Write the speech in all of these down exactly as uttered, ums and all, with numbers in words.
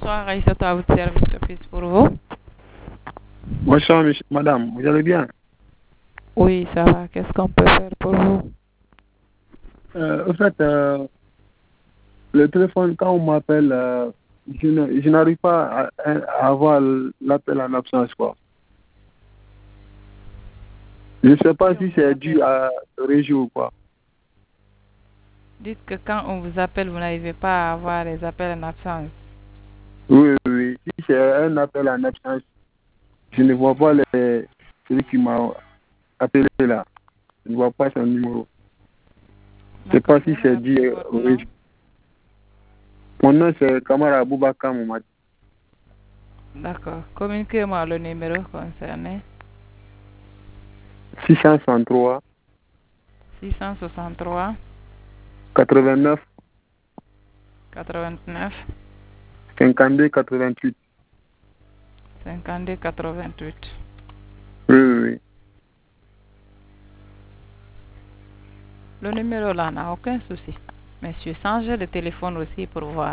Bonsoir, Aïssatou, à votre service office pour vous. Bonsoir, monsieur- madame, vous allez bien? Oui, ça va. Qu'est-ce qu'on peut faire pour vous? Euh, en fait, euh, le téléphone, quand on m'appelle, euh, je ne- je n'arrive pas à, à avoir l'appel en absence, quoi. Je ne sais pas Si on si vous c'est dû appelle, à ce réseau ou quoi. dites que quand on vous appelle, vous n'arrivez pas à avoir les appels en absence. Oui, oui, oui. Si c'est un appel en absence, je ne vois pas les, celui qui m'a appelé là. Je ne vois pas son numéro. Je ne sais D'accord. pas si Pouvez-vous c'est dû rappeler votre au nom? réseau. Mon nom, c'est Kamara Aboubakar Moumad. D'accord. Communiquez-moi le numéro concerné. six cent soixante-trois, six cent soixante-trois, quatre-vingt-neuf, quatre-vingt-neuf, cinquante-deux, quatre-vingt-huit. cinquante-deux, quatre-vingt-huit. Oui, oui, oui. Le numéro là n'a aucun souci. Monsieur, changez le téléphone aussi pour voir.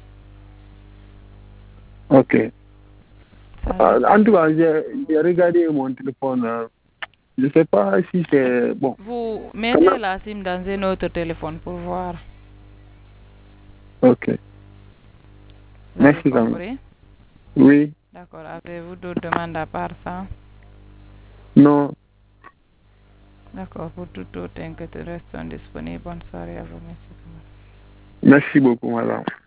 Ok. Changez Euh, le En tout téléphone. cas, j'ai j'ai regardé mon téléphone. euh, Je ne sais pas si c'est bon. Vous Quand mettez même. la SIM dans un autre téléphone pour voir. Ok. Vous avez Merci quand même. compris? Oui. D'accord. Avez-vous d'autres demandes à part ça? Non. D'accord. Pour tout autre inquiétude, restons disponibles. Bonne soirée à vous, monsieur. Merci beaucoup, madame.